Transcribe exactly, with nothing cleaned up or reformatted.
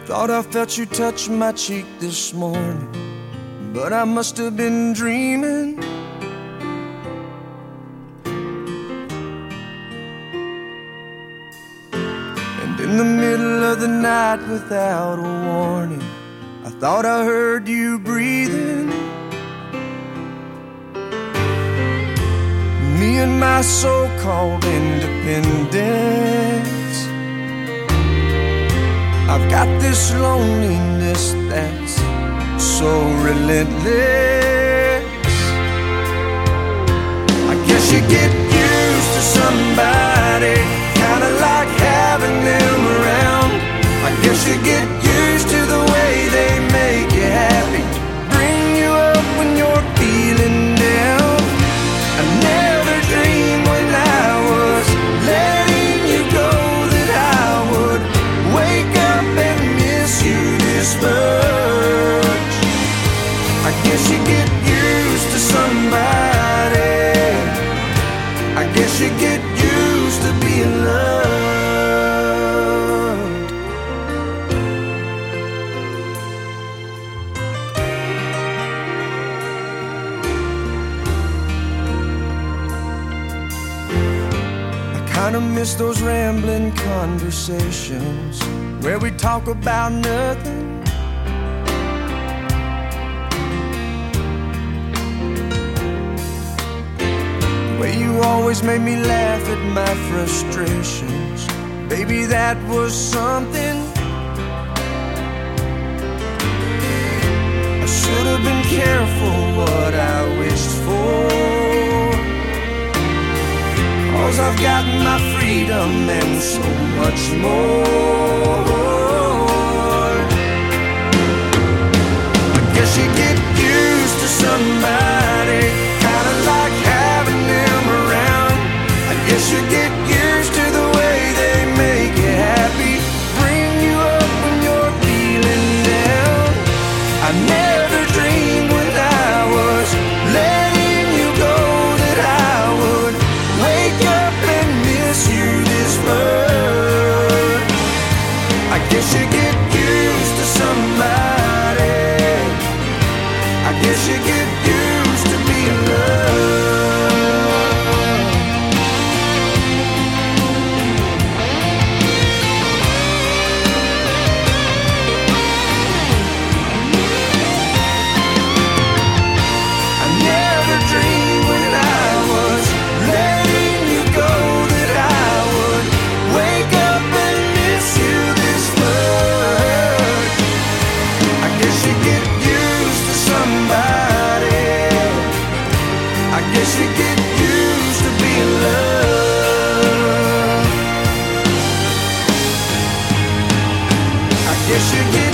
Thought I felt you touch my cheek this morning, but I must have been dreaming. And in the middle of the night without a warning, I thought I heard you breathing. Me and my so-called independence. I've got this loneliness that's so relentless. I guess you get used to somebody, kinda like having them around. I guess you get used to the way they make you happy, bring you up when you're feeling down. I never dreamed when I was letting you go that I would wake up and miss you this much. I guess you get used to somebody. I guess you get used to being loved. I kinda miss those rambling conversations where we talk about nothing. The way you always made me laugh at my frustrations, baby, that was something. I should have been careful what I wished for, 'cause I've gotten my freedom and so much more. I guess you get used to somebody, kinda like having them around. I guess you get used to the way they make you happy, bring you up when you're feeling down. I never dreamed when I was letting you go that I would wake up and miss you this much. I guess you get used to somebody. I guess you get used to being loved. I never dreamed when I was letting you go that I would wake up and miss you this much. I guess you get used to somebody. I guess you get used to being loved. I guess you get